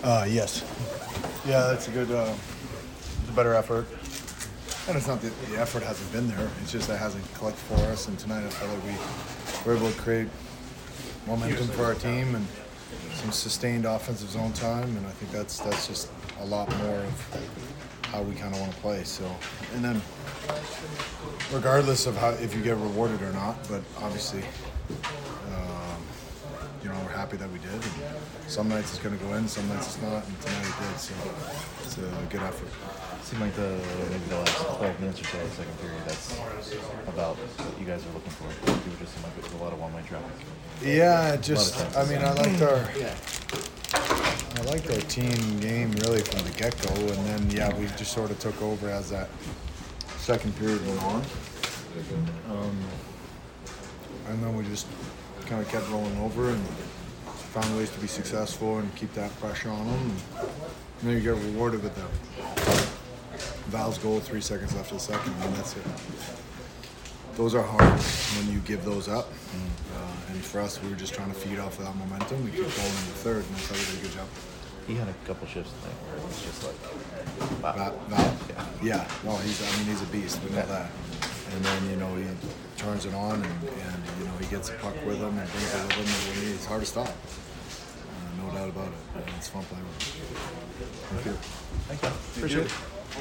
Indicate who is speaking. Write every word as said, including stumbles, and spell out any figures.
Speaker 1: Uh, yes. Yeah, that's a good, uh, it's a better effort. And it's not that the effort hasn't been there. It's just that it hasn't clicked for us. And tonight I felt like we were able to create momentum for our team and some sustained offensive zone time. And I think that's that's just a lot more of how we kind of want to play. So, and then regardless of how if you get rewarded or not, but obviously, um, you know, we're happy that we did. And some nights it's going to go in, some nights it's not, and tonight it did. So it's a good effort.
Speaker 2: Seemed like the maybe the last twelve minutes or so of the second period, that's about what you guys are looking for. You were just seemed like it was a lot of one-way traffic.
Speaker 1: Yeah, it just I mean I liked our I liked our team game really from the get-go, and then yeah we just sort of took over as that second period went on, um, and then we just kind of kept rolling over and found ways to be successful and keep that pressure on them, and then you get rewarded with that. Val's goal, three seconds left of the second. I mean, that's it. Those are hard when you give those up. Uh, and for us, we were just trying to feed off of that momentum. We kept going in the third, and I thought we did a good job.
Speaker 2: He had a couple shifts tonight where it was just like, wow.
Speaker 1: Val? Val? Yeah. yeah. Well, he's, I mean, he's a beast. We know that. And then, you know, he turns it on, and, and you know, he gets the puck with him and brings it with him. And it's hard to stop. Uh, no doubt about it. And it's fun playing with him. Thank you.
Speaker 2: Thank you. Appreciate it.